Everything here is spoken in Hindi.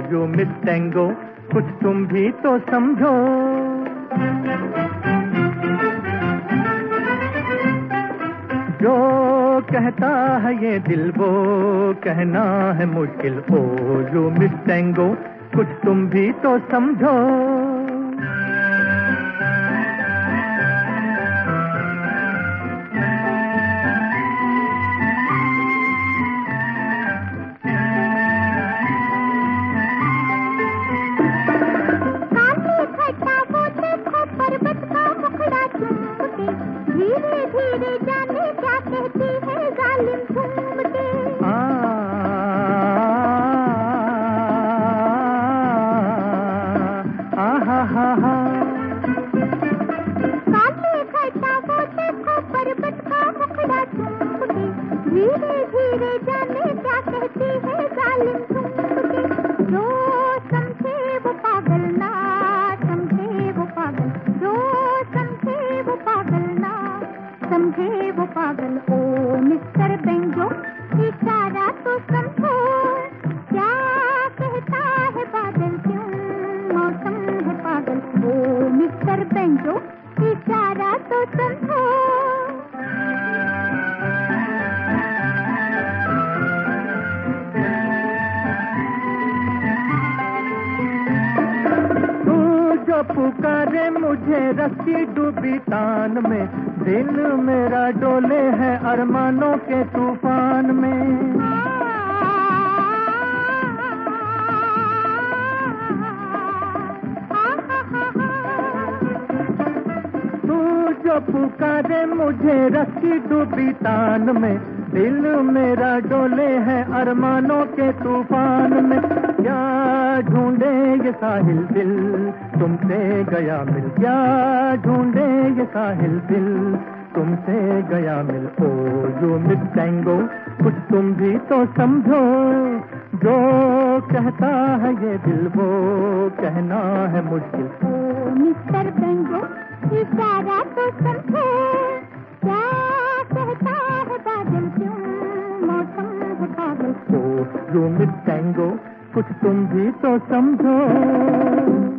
यू मिस टेंगो, कुछ तुम भी तो समझो। जो कहता है ये दिल वो कहना है मुश्किल, ओ यू मिस टेंगो, कुछ तुम भी तो समझो। धीरे धीरे जाने क्या कहती है जालिम घूम के। काले खट्टा वो देखो पर्वत का मुखड़ा चूम के, धीरे धीरे जाने क्या कहती है जालिम घूम के। जो समझे वो पागल ना समझे वो पागल, जो समझे वो पागल ना समझे वो पागल। ओ मिस्टर बेंजो, इशारा तो समझो, क्या कहता है बादल, क्यों मौसम है पागल। ओ मिस्टर बेंजो, इशारा तो समझो। पुकारे मुझे रस्सी डूबी तान में, दिल मेरा डोले है अरमानों के तूफान में। तू जो पुकारे मुझे रस्सी डूबी तान में, दिल मेरा डोले है अरमानों के तूफान में। क्या ढूंढे ये साहिल दिल तुमसे गया मिल, क्या ढूंढे ये साहिल दिल तुमसे गया मिल। ओ यू मिस टेंगो, कुछ तुम भी तो समझो। जो कहता है ये दिल वो कहना है मुश्किल। ओ मिस्टर बेंजो, इशारा तो समझो, क्या कहता है बादल, क्यों मौसम है पागल। ओ यू मिस टेंगो, कुछ तुम भी तो समझो।